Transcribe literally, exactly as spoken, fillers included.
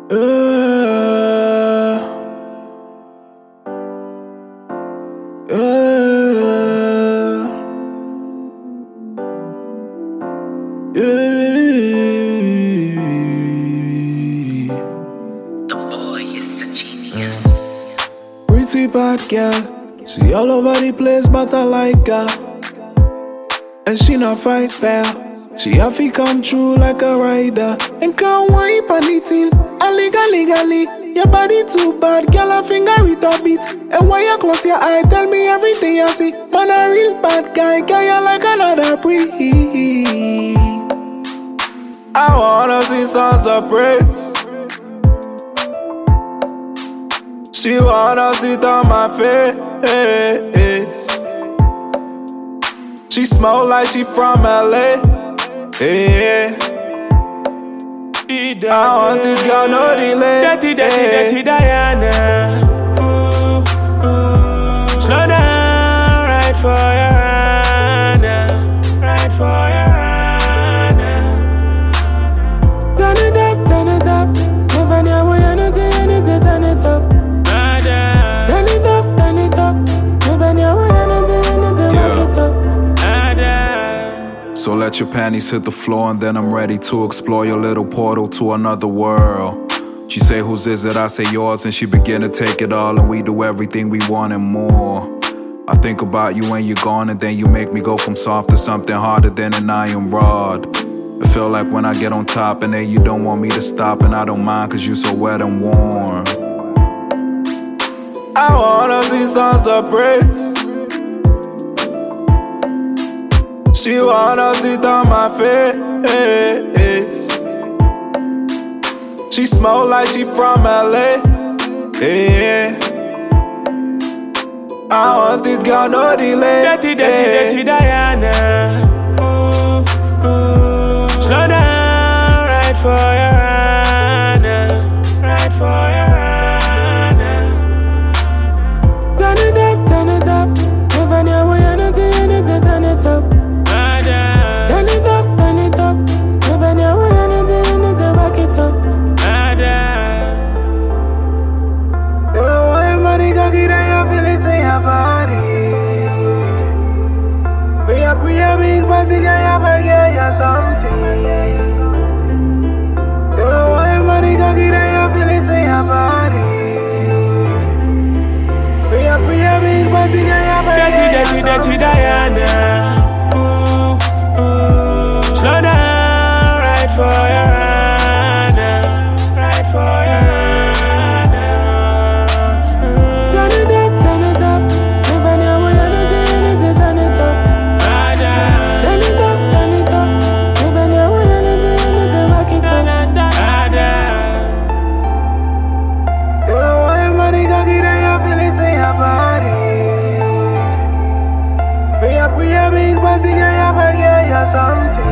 Uh, uh, yeah. The boy is a genius. Uh, pretty bad girl, she all over the place, but I like her. And she not fight fair. She have to come true like a rider. And can't wipe anything, illegal, legally. Your body too bad, girl, I finger it a bit. And when you close your eye, tell me everything you see. Man, a real bad guy, guy, you like another breed. I wanna see songs of praise. She wanna sit on my face. She smell like she from L A. Hey, I want this girl, no delay. Dirty, dirty, dirty Diana. Ooh, ooh. Slow down, right for your Anna. Right for your Anna. Turn it up, turn it up. Nobody will not do anything, turn it up. Turn it up, turn it up. Nobody will not do anything, turn it up. So let your panties hit the floor and then I'm ready to explore your little portal to another world. She say, whose is it? I say yours, and she begin to take it all, and we do everything we want and more. I think about you when you're gone, and then you make me go from soft to something harder than an iron rod. I feel like when I get on top and then you don't want me to stop, and I don't mind cause you so wet and warm. I wanna see songs of praise. She wanna sit on my face. She smell like she from L A. Hey, I want this girl, no delay. Dirty, dirty, dirty Diana. Ooh, ooh. Slow down, right for your Anna. Right for your Anna. Turn it up, turn it up. Nobody will not do anything, turn it up. Turn it up, turn it up. Nobody will not do anything, back it up. Oh, why money cocky that you feel it in your body? We are pre a big party, yeah, but yeah, yeah, something. Oh, why money cocky that you feel it in your body? We are pre a big party, yeah, but Dirty, yeah, dirty, yeah, dirty Diana. Ooh, ooh. Slow down, right for your Anna. Right for your Anna. Turn it up, turn it up. Nobody will not do anything, turn it up. Turn it up, turn it up. Nobody will not do anything, back it up. oh, why money cocky that you feel it in your body? We are pre a big party, yeah, but yeah, yeah, something.